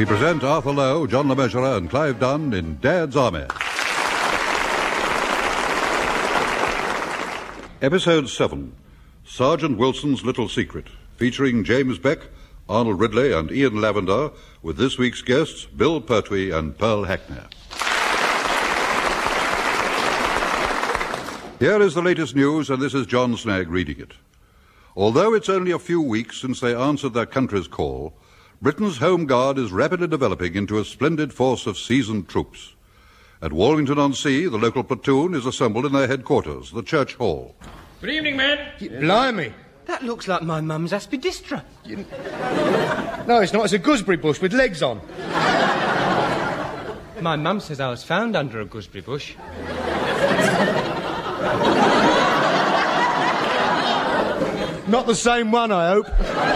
we present Arthur Lowe, John Le Mesurier, and Clive Dunn in Dad's Army. Episode 7, Sergeant Wilson's Little Secret, featuring James Beck, Arnold Ridley, and Ian Lavender, with this week's guests, Bill Pertwee and Pearl Hackney. Here is the latest news, and this is John Snagg reading it. Although it's only a few weeks since they answered their country's call, Britain's Home Guard is rapidly developing into a splendid force of seasoned troops. At Wallington-on-Sea, the local platoon is assembled in their headquarters, the Church Hall. Good evening, men. Blimey. That looks like my mum's aspidistra. No, it's not. It's a gooseberry bush with legs on. My mum says I was found under a gooseberry bush. Not the same one, I hope.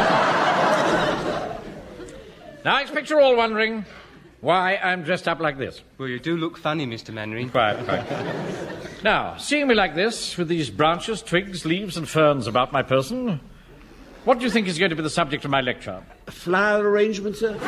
Now, I expect you're all wondering why I'm dressed up like this. Well, you do look funny, Mr. Mannering. Quiet. Now, seeing me like this, with these branches, twigs, leaves and ferns about my person, what do you think is going to be the subject of my lecture? Flower arrangement, sir?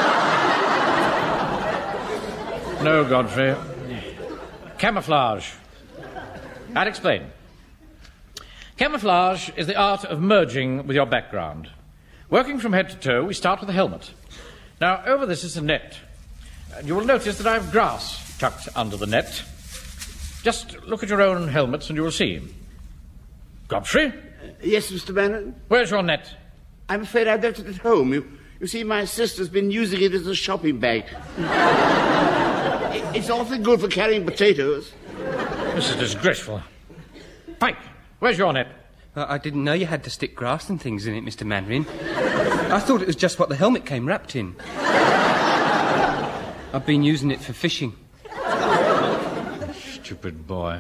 No, Godfrey. Camouflage. I'll explain. Camouflage is the art of merging with your background. Working from head to toe, we start with a helmet. Now, over this is a net. And you will notice that I have grass tucked under the net. Just look at your own helmets and you will see. Godfrey? Yes, Mr. Bannon? Where's your net? I'm afraid I've left it at home. You see, my sister's been using it as a shopping bag. It's awfully good for carrying potatoes. This is disgraceful. Pike, where's your net? I didn't know you had to stick grass and things in it, Mr. Mannering. I thought it was just what the helmet came wrapped in. I've been using it for fishing. Stupid boy.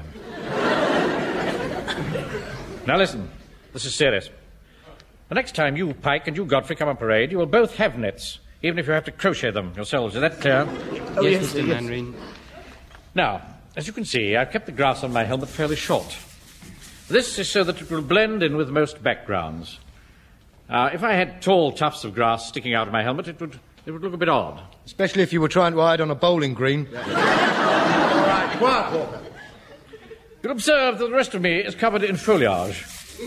Now listen, this is serious. The next time you, Pike, and you, Godfrey, come on parade, you will both have nets, even if you have to crochet them yourselves. Is that clear? Oh, yes, Mr. Mannering. Now, as you can see, I've kept the grass on my helmet fairly short. This is so that it will blend in with most backgrounds. If I had tall tufts of grass sticking out of my helmet, it would look a bit odd. Especially if you were trying to hide on a bowling green. All right, quiet, Walker. You'll observe that the rest of me is covered in foliage.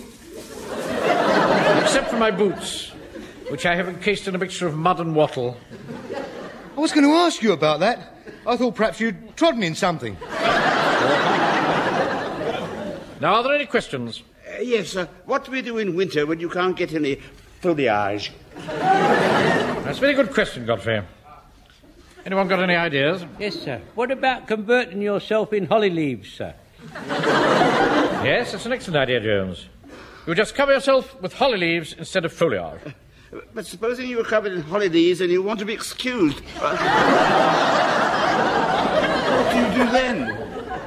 Except for my boots, which I have encased in a mixture of mud and wattle. I was going to ask you about that. I thought perhaps you'd trodden in something. Now, are there any questions? Yes, sir. What do we do in winter when you can't get any foliage? That's a very good question, Godfrey. Anyone got any ideas? Yes, sir. What about converting yourself in holly leaves, sir? Yes, that's an excellent idea, Jones. You would just cover yourself with holly leaves instead of foliage. But supposing you were covered in holly leaves and you want to be excused, what do you do then?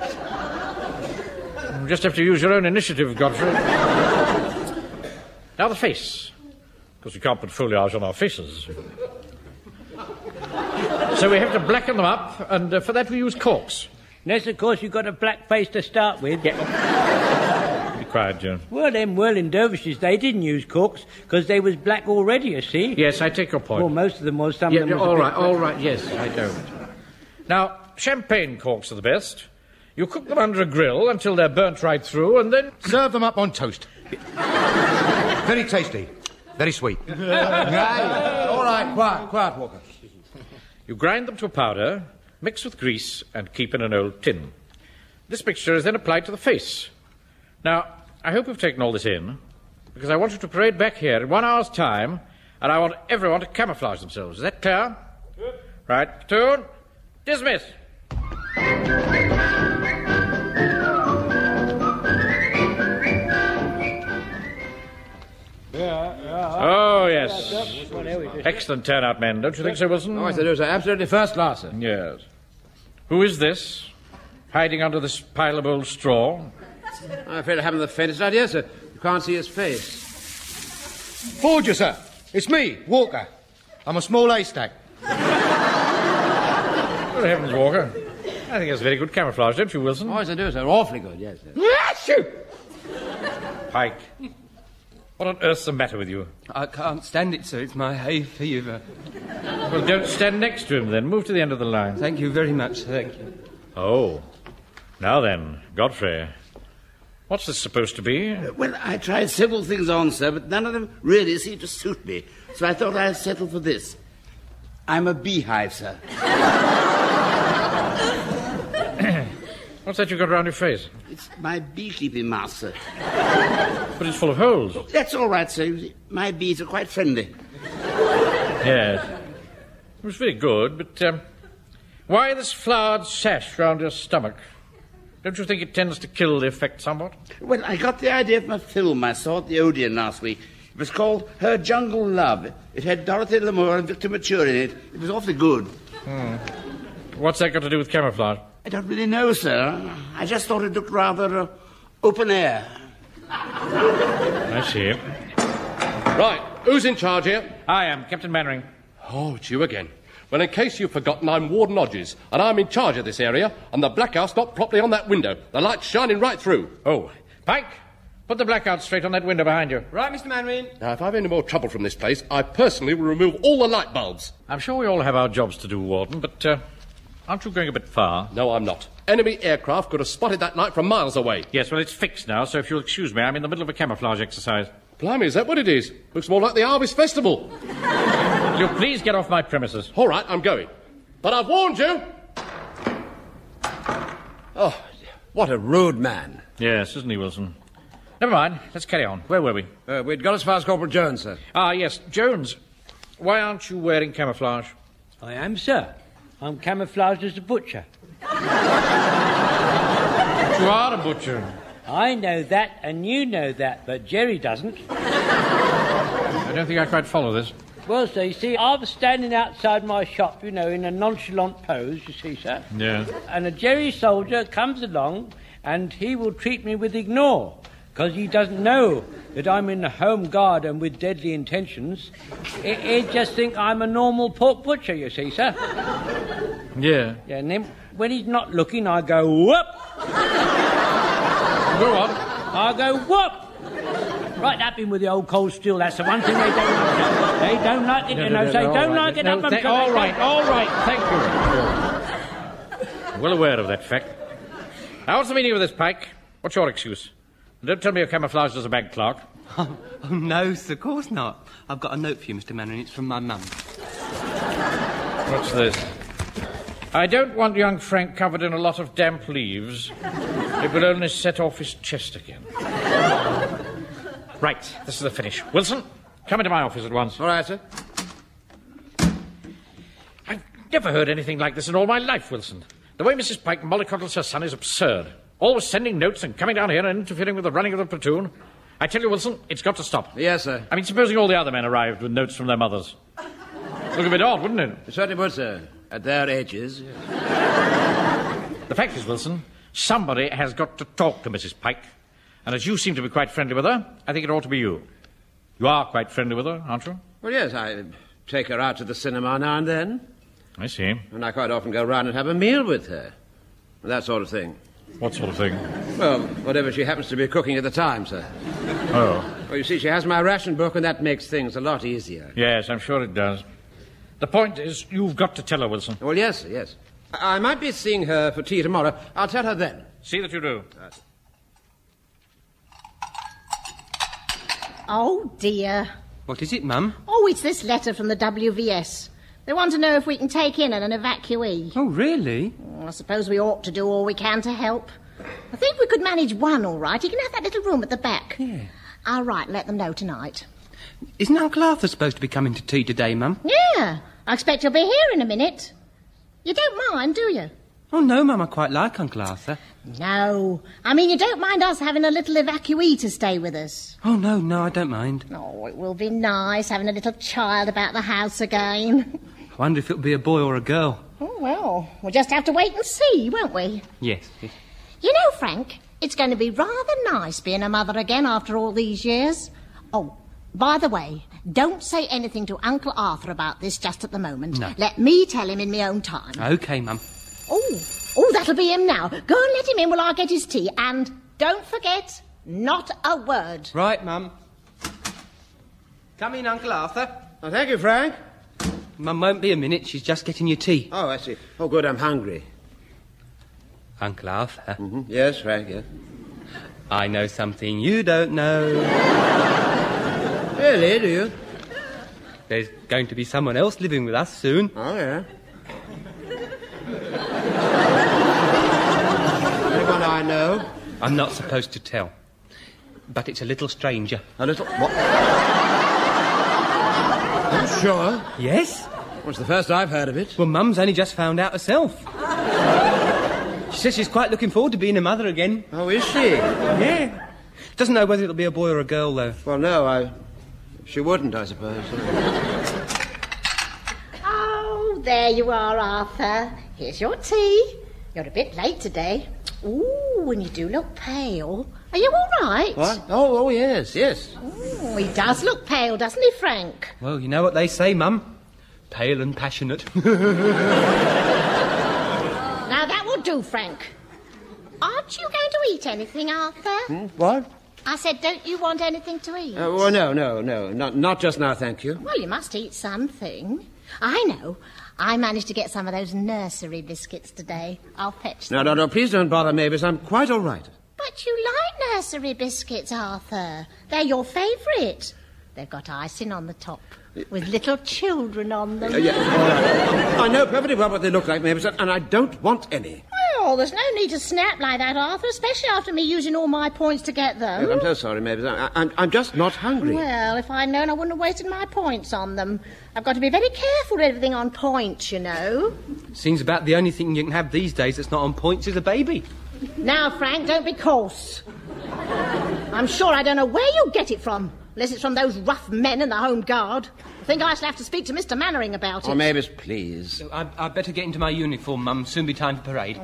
You just have to use your own initiative, Godfrey. Now the face. Because we can't put foliage on our faces. So we have to blacken them up, and for that we use corks. Unless, of course, you've got a black face to start with. Yeah. Be quiet, Joan. Well, them whirling dervishes, they didn't use corks, because they was black already, you see. Yes, I take your point. Well, most of them was, some of them was all right, yes, I don't. Now, champagne corks are the best. You cook them under a grill until they're burnt right through, and then... Serve them up on toast. Very tasty. Very sweet. All right, quiet, Walker. You grind them to a powder, mix with grease, and keep in an old tin. This mixture is then applied to the face. Now, I hope you've taken all this in, because I want you to parade back here in 1 hour's time, and I want everyone to camouflage themselves. Is that clear? Good. Right, platoon, dismiss. Oh, yes. Excellent turnout, men. Don't you think so, Wilson? Oh, yes, I do, sir. Absolutely first class, sir. Yes. Who is this? Hiding under this pile of old straw? I'm afraid I haven't the faintest idea, sir. You can't see his face. Forger, sir. It's me, Walker. I'm a small haystack. Good heavens, Walker. I think that's very good camouflage, don't you, Wilson? Oh, yes, I do, sir. Awfully good, yes, sir. Pike. What on earth's the matter with you? I can't stand it, sir. It's my hay fever. Well, don't stand next to him, then. Move to the end of the line. Thank you very much, thank you. Oh. Now then, Godfrey. What's this supposed to be? Well, I tried several things on, sir, but none of them really seemed to suit me. So I thought I'd settle for this. I'm a beehive, sir. What's that you've got around your face? It's my beekeeping mask, sir. But it's full of holes. That's all right, sir. You see, my bees are quite friendly. Yes. It was very good, but why this flowered sash round your stomach? Don't you think it tends to kill the effect somewhat? Well, I got the idea from a film I saw at the Odeon last week. It was called Her Jungle Love. It had Dorothy Lamour and Victor Mature in it. It was awfully good. What's that got to do with camouflage? I don't really know, sir. I just thought it looked rather open air. I see. Right, who's in charge here? I am, Captain Mannering. Oh, it's you again. Well, in case you've forgotten, I'm Warden Hodges, and I'm in charge of this area, and the blackout's not properly on that window. The light's shining right through. Oh, Pike, put the blackout straight on that window behind you. Right, Mr. Mannering. Now, if I've any more trouble from this place, I personally will remove all the light bulbs. I'm sure we all have our jobs to do, Warden, but aren't you going a bit far? No, I'm not. Enemy aircraft could have spotted that light from miles away. Yes, well, it's fixed now, so if you'll excuse me, I'm in the middle of a camouflage exercise. Blimey, is that what it is? Looks more like the Harvest Festival. Will you please get off my premises? All right, I'm going. But I've warned you. Oh, what a rude man. Yes, isn't he, Wilson? Never mind. Let's carry on. Where were we? We'd got as far as Corporal Jones, sir. Ah, yes. Jones, why aren't you wearing camouflage? I am, sir. I'm camouflaged as a butcher. You are a butcher. I know that, and you know that, but Jerry doesn't. I don't think I quite follow this. Well, sir, you see, I was standing outside my shop, you know, in a nonchalant pose, you see, sir. Yeah. And a Jerry soldier comes along, and he will treat me with ignore, because he doesn't know that I'm in the Home Guard and with deadly intentions. He'd just think I'm a normal pork butcher, you see, sir. Yeah. Yeah, and then when he's not looking, I go, whoop! Go on. I go, whoop! Right up in with the old cold steel. That's the one thing they don't like. They don't like it, you know. They don't like it. All right. Thank you. Well aware of that fact. Now, what's the meaning of this, Pike? What's your excuse? Don't tell me you're camouflaged as a bank clerk. Oh, no, sir, of course not. I've got a note for you, Mr. Mannering. It's from my mum. What's this? I don't want young Frank covered in a lot of damp leaves. It will only set off his chest again. Right, this is the finish. Wilson, come into my office at once. All right, sir. I've never heard anything like this in all my life, Wilson. The way Mrs. Pike mollycoddles her son is absurd. Always sending notes and coming down here and interfering with the running of the platoon. I tell you, Wilson, it's got to stop. Yes, sir. I mean, supposing all the other men arrived with notes from their mothers. Look a bit odd, wouldn't it? It certainly would, sir. At their ages. The fact is, Wilson, somebody has got to talk to Mrs. Pike. And as you seem to be quite friendly with her, I think it ought to be you. You are quite friendly with her, aren't you? Well, yes, I take her out to the cinema now and then. I see. And I quite often go round and have a meal with her. That sort of thing. What sort of thing? Well, whatever she happens to be cooking at the time, sir. Oh. Well, you see, she has my ration book, and that makes things a lot easier. Yes, I'm sure it does. The point is, you've got to tell her, Wilson. Well, yes, sir, yes. I might be seeing her for tea tomorrow. I'll tell her then. See that you do. Oh, dear. What is it, Mum? Oh, it's this letter from the WVS. They want to know if we can take in an evacuee. Oh, really? I suppose we ought to do all we can to help. I think we could manage one all right. You can have that little room at the back. Yeah. I'll write and let them know tonight. Isn't Uncle Arthur supposed to be coming to tea today, Mum? Yeah, I expect he'll be here in a minute. You don't mind, do you? Oh, no, Mum, I quite like Uncle Arthur. No. I mean, you don't mind us having a little evacuee to stay with us? Oh, no, I don't mind. Oh, it will be nice having a little child about the house again. I wonder if it'll be a boy or a girl. Oh, well, we'll just have to wait and see, won't we? Yes. You know, Frank, it's going to be rather nice being a mother again after all these years. Oh, by the way, don't say anything to Uncle Arthur about this just at the moment. No. Let me tell him in my own time. OK, Mum. Oh, that'll be him now. Go and let him in while I get his tea. And don't forget, not a word. Right, Mum. Come in, Uncle Arthur. Oh, thank you, Frank. Mum won't be a minute. She's just getting your tea. Oh, I see. Oh, good, I'm hungry. Uncle Arthur. Mm-hmm. Yes, Frank, yes. I know something you don't know. Really, do you? There's going to be someone else living with us soon. Oh, yeah. Anyone I know? I'm not supposed to tell. But it's a little stranger. A little... What? Are you sure? Yes. Well, it's the first I've heard of it. Well, Mum's only just found out herself. She says she's quite looking forward to being a mother again. Oh, is she? Yeah. Doesn't know whether it'll be a boy or a girl, though. Well, no, she wouldn't, I suppose. Oh, there you are, Arthur. Here's your tea. You're a bit late today. Ooh, and you do look pale. Are you all right? What? Oh, yes, yes. Ooh, he does look pale, doesn't he, Frank? Well, you know what they say, Mum. Pale and passionate. Now, that will do, Frank. Aren't you going to eat anything, Arthur? What? I said, don't you want anything to eat? Well, no. Not just now, thank you. Well, you must eat something. I know. I managed to get some of those nursery biscuits today. I'll fetch them. No, please don't bother, Mavis. I'm quite all right. But you like nursery biscuits, Arthur. They're your favourite. They've got icing on the top, with little children on them. Yeah, all right. I know perfectly well what they look like, Mavis, and I don't want any. Well, there's no need to snap like that, Arthur, especially after me using all my points to get them. I'm so sorry, Mavis. I'm just not hungry. Well, if I'd known, I wouldn't have wasted my points on them. I've got to be very careful with everything on points, you know. Seems about the only thing you can have these days that's not on points is a baby. Now, Frank, don't be coarse. I'm sure I don't know where you get it from, unless it's from those rough men in the Home Guard. I think I shall have to speak to Mr. Mannering about it. Oh, Mavis, please. I'd better get into my uniform, Mum. Soon be time for parade.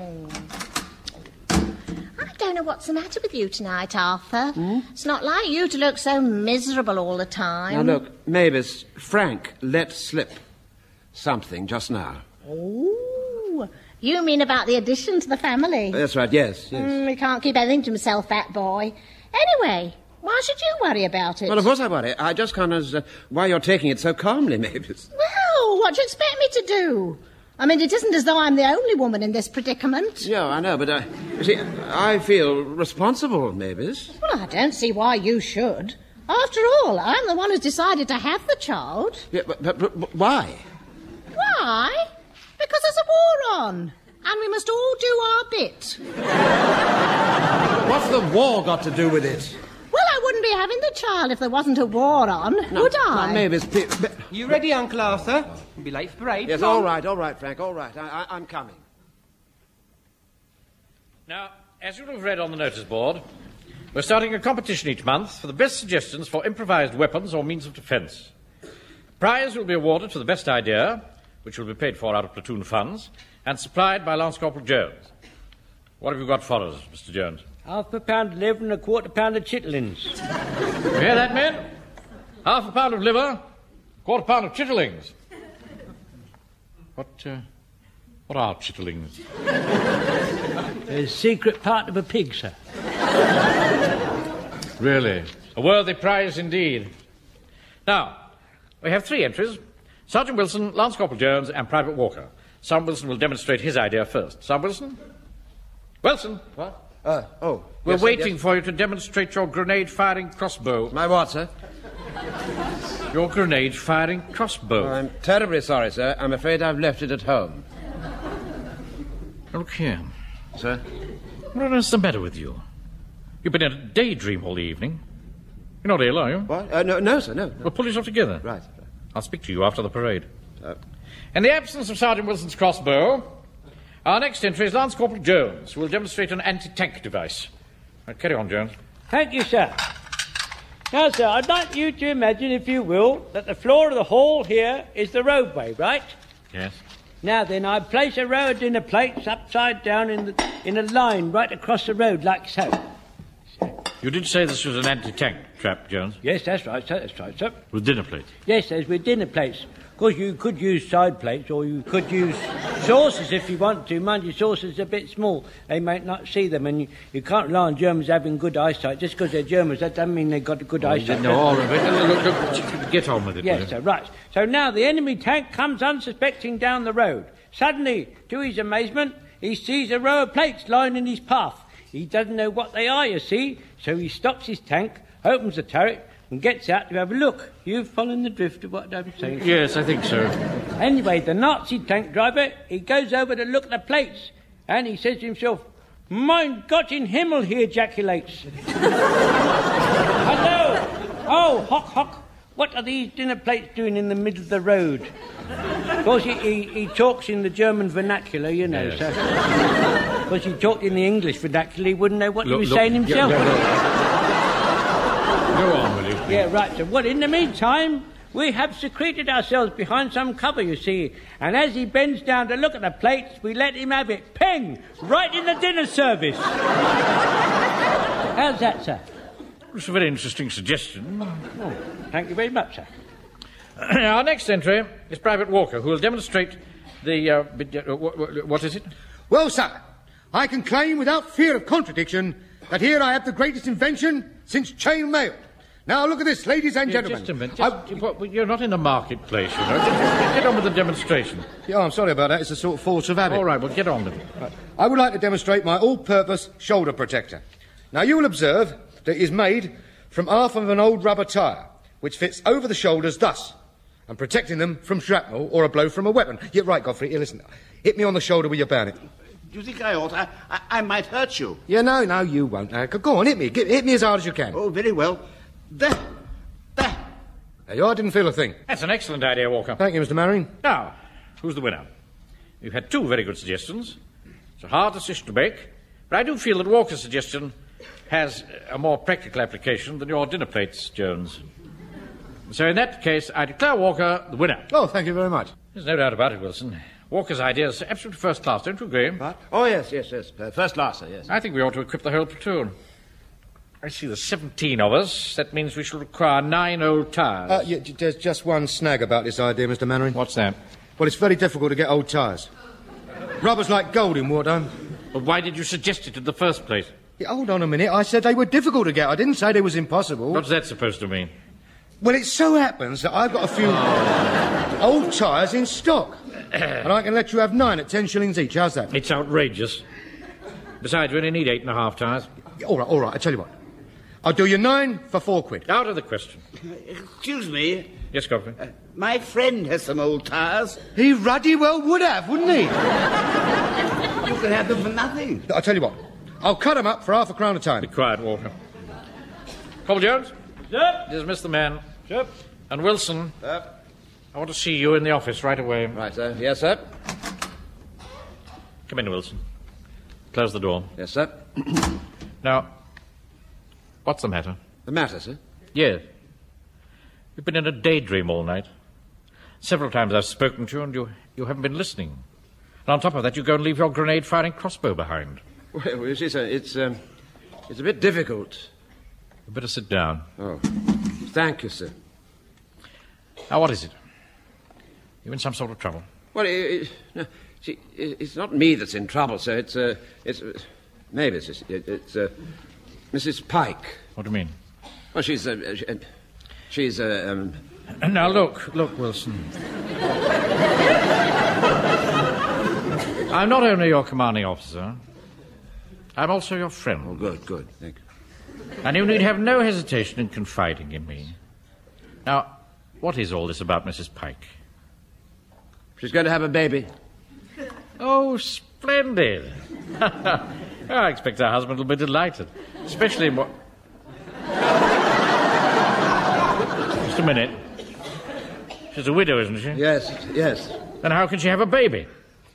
I don't know what's the matter with you tonight, Arthur. It's not like you to look so miserable all the time. Now, look, Mavis, Frank let slip something just now. Oh, you mean about the addition to the family? That's right, yes. He can't keep anything to himself, that boy. Anyway, why should you worry about it? Well, of course I worry. I just can't understand why you're taking it so calmly, Mavis. Well, what do you expect me to do? I mean, it isn't as though I'm the only woman in this predicament. Yeah, I know, but you see, I feel responsible, Mavis. Well, I don't see why you should. After all, I'm the one who's decided to have the child. Yeah, but why? Why? Because there's a war on, and we must all do our bit. What's the war got to do with it? Well, I wouldn't be having the child if there wasn't a war on, would I? No, Mavis, please... You ready, Uncle Arthur? You'll be late for parade. Yes, all right, Frank, all right. I'm coming. Now, as you'll have read on the notice board, we're starting a competition each month for the best suggestions for improvised weapons or means of defence. Prize will be awarded for the best idea, which will be paid for out of platoon funds, and supplied by Lance Corporal Jones. What have you got for us, Mr. Jones? £1/2 of liver and £1/4 of chitterlings. You hear that, men? £1/2 of liver, £1/4 of chitterlings. What are chitterlings? A secret part of a pig, sir. Really? A worthy prize indeed. Now, we have 3 entries. Sergeant Wilson, Lance Corporal Jones, and Private Walker. Sergeant Wilson will demonstrate his idea first. Sergeant Wilson? Wilson? What? We're waiting for you to demonstrate your grenade-firing crossbow. My what, sir? Your grenade-firing crossbow. I'm terribly sorry, sir. I'm afraid I've left it at home. Look here. Sir? What on earth's the matter with you? You've been in a daydream all the evening. You're not ill, are you? What? No, sir, no. Well, pull yourself together. Right. I'll speak to you after the parade. In the absence of Sergeant Wilson's crossbow, our next entry is Lance Corporal Jones, who will demonstrate an anti-tank device. Right, carry on, Jones. Thank you, sir. Now, sir, I'd like you to imagine, if you will, that the floor of the hall here is the roadway, right? Yes. Now then, I place a row of dinner plates upside down in a line right across the road, like so. You did say this was an anti-tank trap, Jones? Yes, that's right, sir, With dinner plates? Yes, there's with dinner plates. Of course, you could use side plates, or you could use saucers if you want to. Mind you, saucers are a bit small. They might not see them, and you can't rely on Germans having good eyesight. Just because they're Germans, that doesn't mean they've got a good eyesight. No, all right. Look, get on with it. Yes, sir, right. So now the enemy tank comes unsuspecting down the road. Suddenly, to his amazement, he sees a row of plates lying in his path. He doesn't know what they are, you see, so he stops his tank, opens the turret, and gets out to have a look. You've followed the drift of what I'm saying? Yes, I think so. Anyway, the Nazi tank driver, he goes over to look at the plates, and he says to himself, "Mein Gott in Himmel," he ejaculates. Hello! Oh, hock, hock. What are these dinner plates doing in the middle of the road? Of course, he talks in the German vernacular, you know, yes. Sir. Because he talked in the English vernacular, he wouldn't know what he was saying himself. Go on, will you? Yeah, right. So, well, in the meantime, we have secreted ourselves behind some cover, you see. And as he bends down to look at the plates, we let him have it. Peng! Right in the dinner service. How's that, sir? It's a very interesting suggestion. Oh, thank you very much, sir. Our next entry is Private Walker, who will demonstrate the... what is it? Well, sir, I can claim without fear of contradiction that here I have the greatest invention since chain mail. Now, look at this, ladies and gentlemen. Just a minute. You're not in the marketplace, you know. Just get on with the demonstration. Yeah, I'm sorry about that. It's a sort of force of habit. All right, well, get on with it. Right. I would like to demonstrate my all-purpose shoulder protector. Now, you will observe that it is made from half of an old rubber tyre, which fits over the shoulders thus, and protecting them from shrapnel or a blow from a weapon. You're right, Godfrey. Here, listen. Hit me on the shoulder with your bayonet. Do you think I ought? I might hurt you. Yeah, no, you won't. Go on, hit me. Hit me as hard as you can. Oh, very well. There. There you are. I didn't feel a thing. That's an excellent idea, Walker. Thank you, Mr. Mannering. Now, who's the winner? You've had two very good suggestions. It's a hard decision to make, but I do feel that Walker's suggestion has a more practical application than your dinner plates, Jones. So in that case, I declare Walker the winner. Oh, thank you very much. There's no doubt about it, Wilson. Walker's idea is absolutely first class, don't you agree? What? Oh, yes. First class, sir, yes. I think we ought to equip the whole platoon. I see there's 17 of us. That means we shall require 9 old tyres. There's just one snag about this idea, Mr. Mannering. What's that? Well, it's very difficult to get old tyres. Rubber's like gold in wartime. But why did you suggest it in the first place? Yeah, hold on a minute. I said they were difficult to get. I didn't say they was impossible. What's that supposed to mean? Well, it so happens that I've got a few old tyres in stock. And I can let you have 9 at 10 shillings each. How's that? It's outrageous. Besides, we only need 8.5 tyres. All right. I tell you what. I'll do you 9 for £4. Out of the question. Excuse me. Yes, Godfrey? My friend has some old tyres. He ruddy well would have, wouldn't he? You can have them for nothing. I'll tell you what. I'll cut them up for £0.50 a time. Be quiet, Walker. Cobble Jones? Sir? Dismiss the man. Sir? And Wilson? Sir? I want to see you in the office right away. Right, sir. Yes, sir. Come in, Wilson. Close the door. Yes, sir. Now, what's the matter? The matter, sir? Yes. You've been in a daydream all night. Several times I've spoken to you, and you haven't been listening. And on top of that, you go and leave your grenade-firing crossbow behind. Well, you see, sir, it's a bit difficult. You better sit down. Oh, thank you, sir. Now, what is it? You in some sort of trouble? Well, no, see, it's not me that's in trouble, sir. It's maybe it's Mrs. Pike. What do you mean? Well, she's Now, look, Wilson. I'm not only your commanding officer, I'm also your friend. Oh, good, thank you. And you need have no hesitation in confiding in me. Now, what is all this about Mrs. Pike? She's going to have a baby. Oh, splendid. I expect her husband will be delighted. Especially in what... Just a minute. She's a widow, isn't she? Yes. Then how can she have a baby?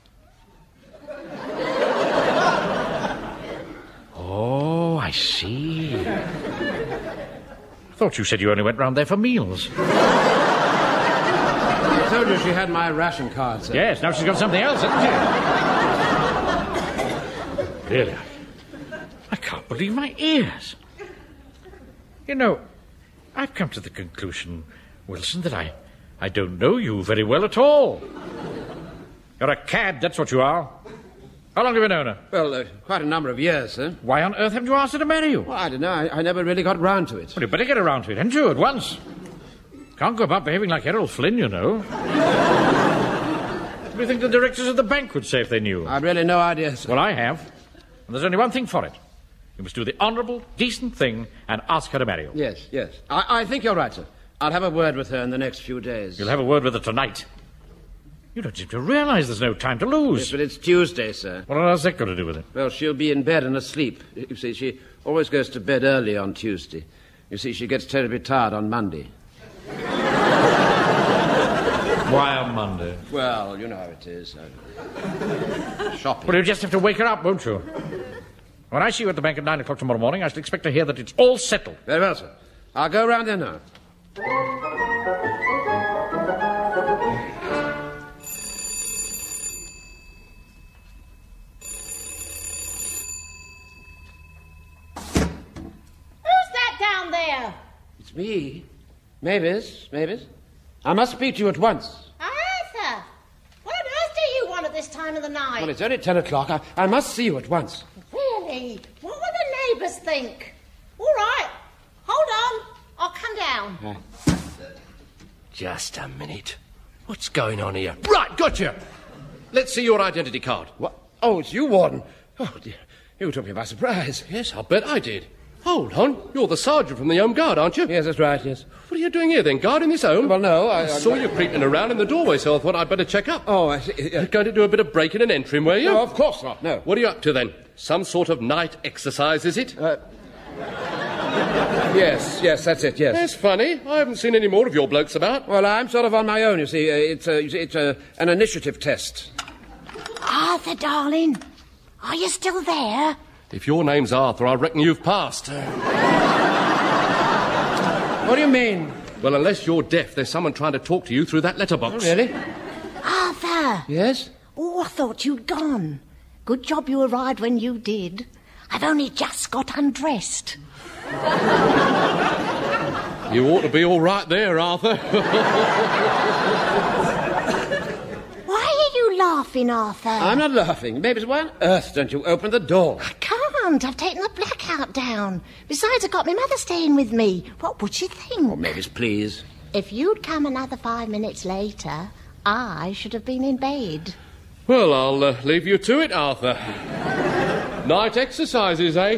Oh, I see. I thought you said you only went round there for meals. I told you she had my ration card, sir. Yes, now she's got something else, hasn't she? Really, I can't believe my ears. You know, I've come to the conclusion, Wilson, that I I don't know you very well at all. You're a cad, that's what you are. How long have you known her? Well, quite a number of years, sir. Why on earth haven't you asked her to marry you? Well, I don't know. I never really got round to it. Well, you better get around to it, hadn't you, at once? Can't go about behaving like Errol Flynn, you know. What do you think the directors of the bank would say if they knew? I've really no idea, sir. Well, I have. And there's only one thing for it. You must do the honourable, decent thing and ask her to marry you. Yes, yes. I think you're right, sir. I'll have a word with her in the next few days. You'll have a word with her tonight. You don't seem to realise there's no time to lose. Yes, but it's Tuesday, sir. What on earth's that got to do with it? Well, she'll be in bed and asleep. You see, she always goes to bed early on Tuesday. You see, she gets terribly tired on Monday. Why on Monday? Well, you know how it is. Shopping. Well, you just have to wake her up, won't you? When I see you at the bank at 9 o'clock tomorrow morning, I shall expect to hear that it's all settled. Very well, sir. I'll go round there now. Who's that down there? It's me. Mavis. I must speak to you at once. Arthur! What on earth do you want at this time of the night? Well, it's only 10 o'clock. I must see you at once. Really? What will the neighbours think? All right. Hold on. I'll come down. Just a minute. What's going on here? Right, gotcha. Let's see your identity card. What? Oh, it's you, Warden. Oh, dear. You took me by surprise. Yes, I'll bet I did. Hold on. You're the sergeant from the Home Guard, aren't you? Yes, that's right, yes. What are you doing here, then? Guarding this home? Well, no, I saw you creeping around in the doorway, so I thought I'd better check up. Oh, I see. You're going to do a bit of breaking and entering, were you? No, of course not, no. What are you up to, then? Some sort of night exercise, is it? Yes, that's it, yes. That's funny. I haven't seen any more of your blokes about. Well, I'm sort of on my own, you see. It's an initiative test. Arthur, darling, are you still there? If your name's Arthur, I reckon you've passed. What do you mean? Well, unless you're deaf, there's someone trying to talk to you through that letterbox. Oh, really? Arthur! Yes? Oh, I thought you'd gone. Good job you arrived when you did. I've only just got undressed. You ought to be all right there, Arthur. Why are you laughing, Arthur? I'm not laughing. Mavis, why on earth don't you open the door? I can't. I've taken the blackout down. Besides, I've got my mother staying with me. What would she think? Oh, Mavis, please. If you'd come another 5 minutes later, I should have been in bed. Well, I'll leave you to it, Arthur. Night exercises, eh?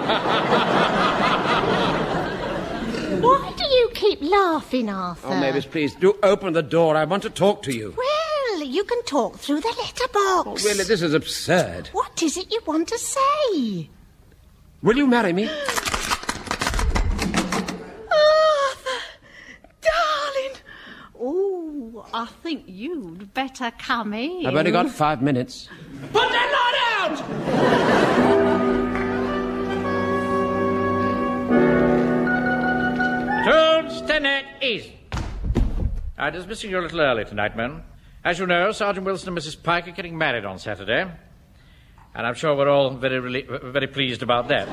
Why do you keep laughing, Arthur? Oh, Mavis, please, do open the door. I want to talk to you. Well, you can talk through the letterbox. Oh, really, this is absurd. What is it you want to say? Will you marry me? Arthur, darling. Oh, I think you'd better come in. I've only got 5 minutes. Put that light out! Toads, Tenet, easy. I'm dismissing you a little early tonight, men. As you know, Sergeant Wilson and Mrs. Pike are getting married on Saturday. And I'm sure we're all very pleased about that.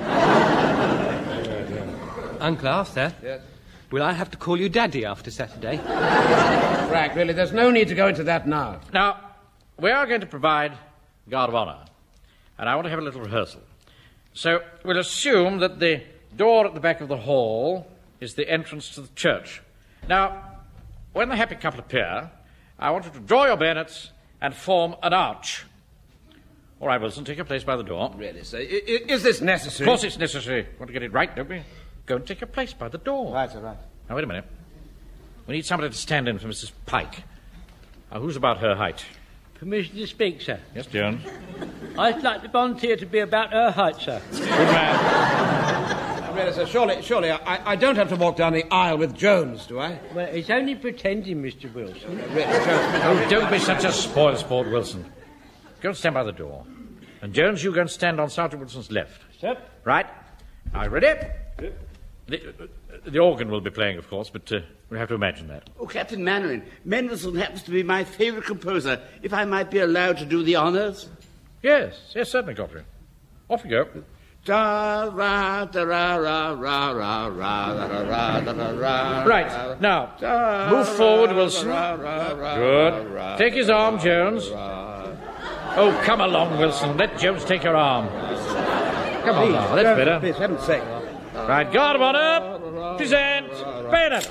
Uncle Arthur? Yes? Will I have to call you Daddy after Saturday? Frank, really, there's no need to go into that now. Now, we are going to provide guard of honour. And I want to have a little rehearsal. So we'll assume that the door at the back of the hall is the entrance to the church. Now, when the happy couple appear, I want you to draw your bayonets and form an arch. All right, Wilson, take your place by the door. Really, sir? Is this necessary? Of course it's necessary. We want to get it right, don't we? Go and take your place by the door. Right, sir, right. Now, wait a minute. We need somebody to stand in for Mrs. Pike. Now, who's about her height? Permission to speak, sir. Yes, Jones. I'd like to volunteer to be about her height, sir. Good man. Really, sir, surely, I don't have to walk down the aisle with Jones, do I? Well, he's only pretending, Mr. Wilson. Really, Jones. Oh, don't be such a spoil sport, Wilson. Go and stand by the door. And Jones, you go and stand on Sergeant Wilson's left. Sir? Right. Are you ready? The organ will be playing, of course, but we'll have to imagine that. Oh, Captain Mannering, Mendelssohn happens to be my favourite composer. If I might be allowed to do the honours? Yes, certainly, Godfrey. Off you go. Right, now, move forward, Wilson. Good. Take his arm, Jones. Oh, come along, Wilson. Let Jones take your arm. Come on now, that's better. Please, heaven's sake. Right, guard of honour. Present. Bayonets.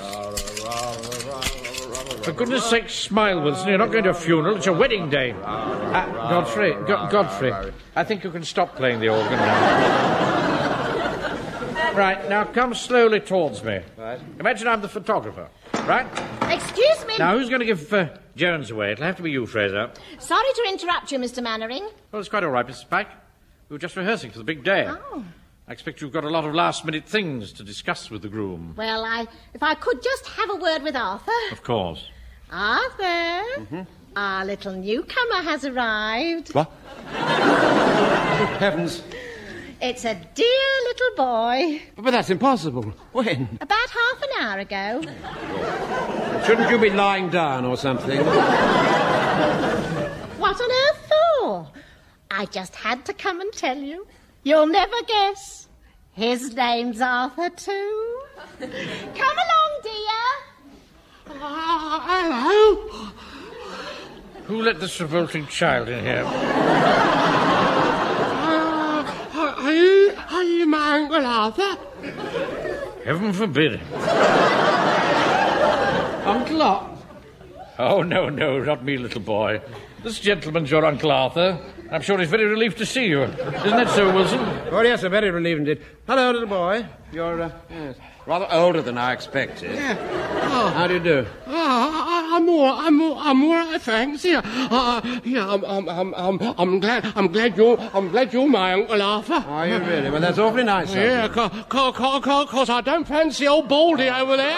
For goodness sake, smile, Wilson. You're not going to a funeral. It's your wedding day. Godfrey, I think you can stop playing the organ now. Right, now come slowly towards me. Right. Imagine I'm the photographer. Right? Excuse me. Now, who's going to give Jones away? It'll have to be you, Fraser. Sorry to interrupt you, Mr. Mannering. Well, it's quite all right, Mrs. Pike. We were just rehearsing for the big day. Oh. I expect you've got a lot of last-minute things to discuss with the groom. Well, if I could just have a word with Arthur. Of course. Arthur, our little newcomer has arrived. What? Heavens. It's a dear little boy. But that's impossible. When? About half an hour ago. Shouldn't you be lying down or something? What on earth for? I just had to come and tell you. You'll never guess. His name's Arthur, too. Come along, dear. Hello? Who let this revolting child in here? Are you my Uncle Arthur? Heaven forbid. Uncle Arthur? Oh, no, not me, little boy. This gentleman's your Uncle Arthur. I'm sure he's very relieved to see you. Isn't that so, Wilson? Oh, yes, I'm very relieved indeed. Hello, little boy. You're rather older than I expected. Yeah. How do you do? I'm all right, thanks. Yeah. I'm glad you're my Uncle Arthur. Are you really? Well, that's awfully nice of you. Yeah, cause I don't fancy old Baldy over there.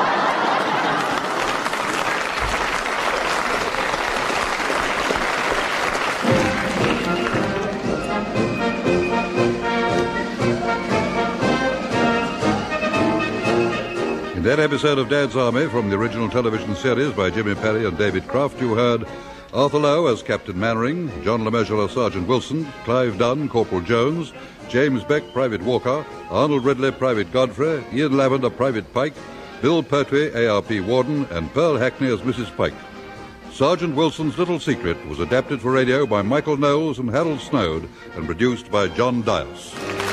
In that episode of Dad's Army from the original television series by Jimmy Perry and David Croft, you heard Arthur Lowe as Captain Mannering, John LeMessurier as Sergeant Wilson, Clive Dunn, Corporal Jones, James Beck, Private Walker, Arnold Ridley, Private Godfrey, Ian Lavender, Private Pike, Bill Pertwee, ARP Warden, and Pearl Hackney as Mrs. Pike. Sergeant Wilson's Little Secret was adapted for radio by Michael Knowles and Harold Snowd and produced by John Dias.